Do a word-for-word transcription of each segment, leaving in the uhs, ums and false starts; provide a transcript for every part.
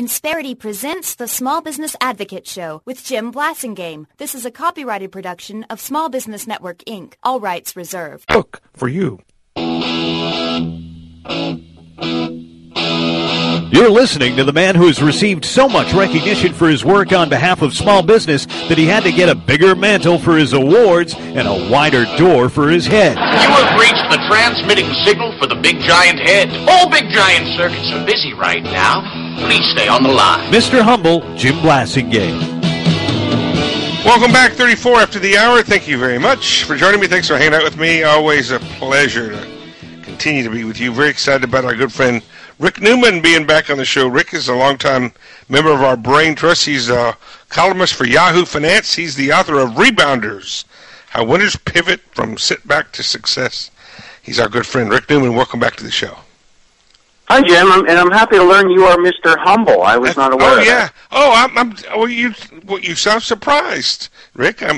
Insperity presents the Small Business Advocate Show with Jim Blasingame. This is a copyrighted production of Small Business Network, Incorporated. All rights reserved. Look for you. You're listening to the man who has received so much recognition for his work on behalf of small business that he had to get a bigger mantle for his awards and a wider door for his head. You have reached the transmitting signal for the Big Giant Head. All Big Giant circuits are busy right now. Please stay on the line. Mister Humble, Jim Blasingame. Welcome back, thirty-four after the hour. Thank you very much for joining me. Thanks for hanging out with me. Always a pleasure to continue to be with you. Very excited about our good friend Rick Newman being back on the show. Rick is a longtime member of our Brain Trust. He's a columnist for Yahoo Finance. He's the author of Rebounders, How Winners Pivot from Setback to Success. He's our good friend. Rick Newman, welcome back to the show. Hi, Jim, I'm, and I'm happy to learn you are Mister Humble. I was not aware oh, of yeah. that. Oh, I'm, I'm, well, you, well, you sound surprised, Rick. I'm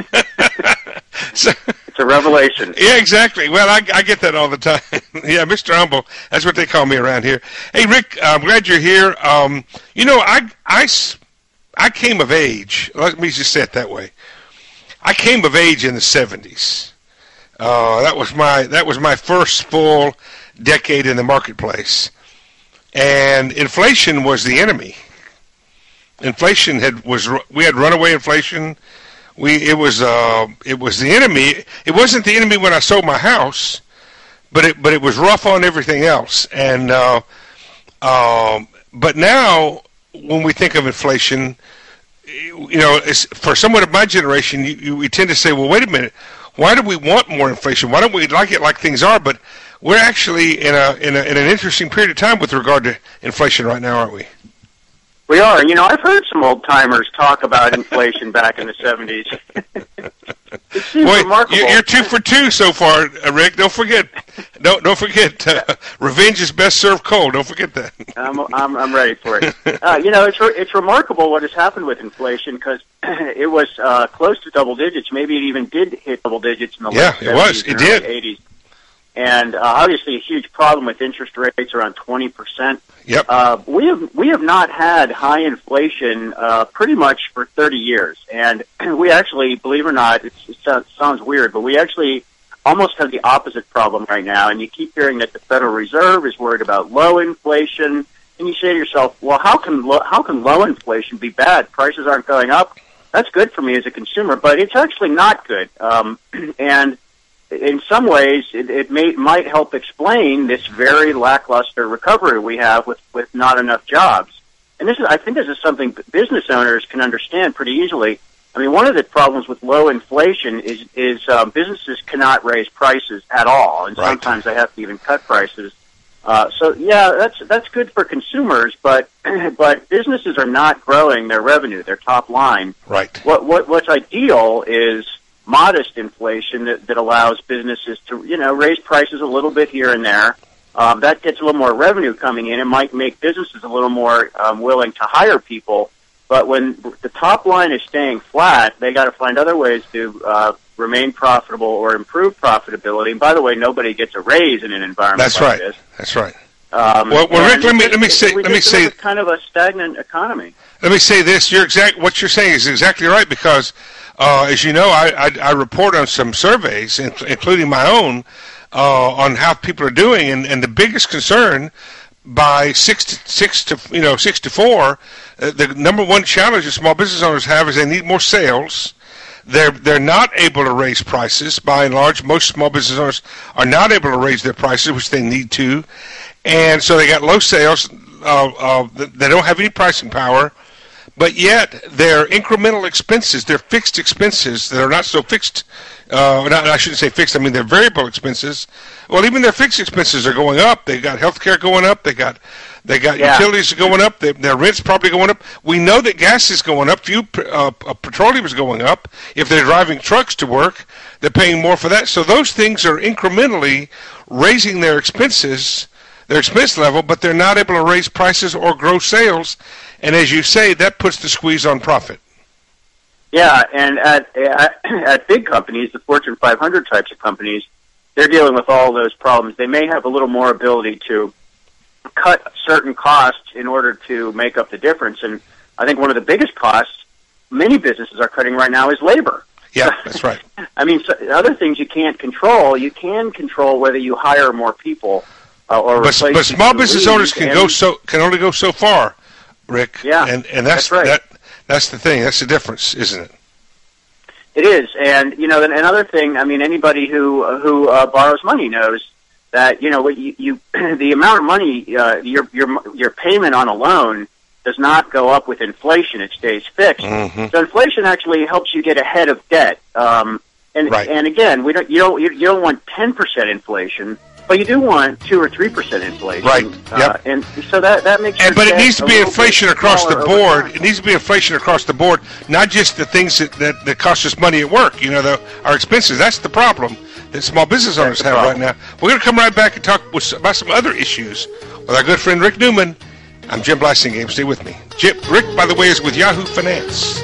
so, It's a revelation. Yeah, exactly. Well, I, I get that all the time. Yeah, Mister Humble. That's what they call me around here. Hey, Rick, I'm glad you're here. Um, you know, I, I, I came of age. Let me just say it that way. I came of age in the seventies. Uh, that was my that was my first full decade in the marketplace, and inflation was the enemy. Inflation had was we had runaway inflation. We it was uh it was the enemy. It wasn't the enemy when I sold my house, but it but it was rough on everything else. And uh, um, but now when we think of inflation, you know, it's, for someone of my generation, you, you, we tend to say, well, wait a minute, why do we want more inflation? Why don't we like it like things are? But we're actually in a in a in an interesting period of time with regard to inflation right now, aren't we? We are. You know, I've heard some old-timers talk about inflation back in the seventies. It seems Boy, remarkable. You're two for two so far, uh, Rick. Don't forget. Don't don't forget. Uh, revenge is best served cold. Don't forget that. I'm I'm, I'm ready for it. Uh, you know, it's re- it's remarkable what has happened with inflation because it was uh, close to double digits. Maybe it even did hit double digits in the yeah, late it was. seventies It and did. early eighties. And uh, obviously a huge problem with interest rates around twenty percent. Yep. Uh, we have we have not had high inflation uh, pretty much for thirty years, and we actually, believe it or not, it's, it sounds, sounds weird, but we actually almost have the opposite problem right now. And you keep hearing that the Federal Reserve is worried about low inflation, and you say to yourself, well, how can lo- how can low inflation be bad? Prices aren't going up. That's good for me as a consumer, but it's actually not good. Um, and in some ways, it, it may, might help explain this very lackluster recovery we have with, with not enough jobs. And this is, I think this is something business owners can understand pretty easily. I mean, one of the problems with low inflation is, is uh, businesses cannot raise prices at all, and right. sometimes they have to even cut prices. Uh, so, yeah, that's that's good for consumers, but but businesses are not growing their revenue, their top line. Right. What what what's ideal is modest inflation that, that allows businesses to, you know, raise prices a little bit here and there. Um, that gets a little more revenue coming in. It might make businesses a little more um, willing to hire people. But when the top line is staying flat, they got to find other ways to uh, remain profitable or improve profitability. And by the way, nobody gets a raise in an environment That's like right. this. That's right. Um, well, well Rick, let me it, let me say we let me just say live with kind of a stagnant economy. Let me say this: you're exact. What you're saying is exactly right because, uh, as you know, I, I I report on some surveys, including my own, uh, on how people are doing, and, and the biggest concern by six to six to you know six to four, uh, the number one challenge that small business owners have is they need more sales. They're they're not able to raise prices by and large. Most small business owners are not able to raise their prices, which they need to, and so they got low sales. Uh, uh, they don't have any pricing power, but yet their incremental expenses, their fixed expenses that are not so fixed. Uh, not, I shouldn't say fixed. I mean their variable expenses. Well, even their fixed expenses are going up. They got healthcare going up. They got they got yeah. utilities going up. They, their rent's probably going up. We know that gas is going up. Fuel, uh, uh, petroleum is going up. If they're driving trucks to work, they're paying more for that. So those things are incrementally raising their expenses, their expense level, but they're not able to raise prices or grow sales. And as you say, that puts the squeeze on profit. Yeah, and at, at at big companies, the Fortune five hundred types of companies, they're dealing with all those problems. They may have a little more ability to cut certain costs in order to make up the difference. And I think one of the biggest costs many businesses are cutting right now is labor. Yeah, that's right. I mean, so other things you can't control. You can control whether you hire more people uh, or but, replace but small business leave, owners can go so can only go so far, Rick. Yeah, and and that's, that's right. that that's the thing. That's the difference, isn't it? It is, and you know, another thing. I mean, anybody who who uh, borrows money knows that you know what you, you the amount of money uh, your your your payment on a loan does not go up with inflation; it stays fixed. Mm-hmm. So inflation actually helps you get ahead of debt. Um, and right. and again, we don't you don't you, you don't want ten percent inflation, but you do want two or three percent inflation. Right. Uh, yep. And so that that makes. And, but it debt needs to a be little inflation bit across the smaller board. over time. It needs to be inflation across the board, not just the things that, that, that cost us money at work. You know, the, our expenses. That's the problem that small business owners have right now. We're going to come right back and talk with, about some other issues with our good friend Rick Newman. I'm Jim Blasingame. Stay with me. Jim, Rick, by the way, is with Yahoo Finance.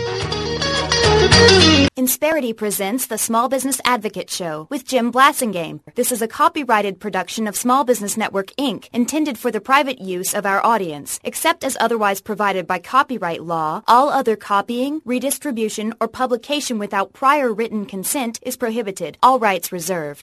Insperity presents the Small Business Advocate Show with Jim Blasingame. This is a copyrighted production of Small Business Network, Incorporated, intended for the private use of our audience. Except as otherwise provided by copyright law, all other copying, redistribution, or publication without prior written consent is prohibited. All rights reserved.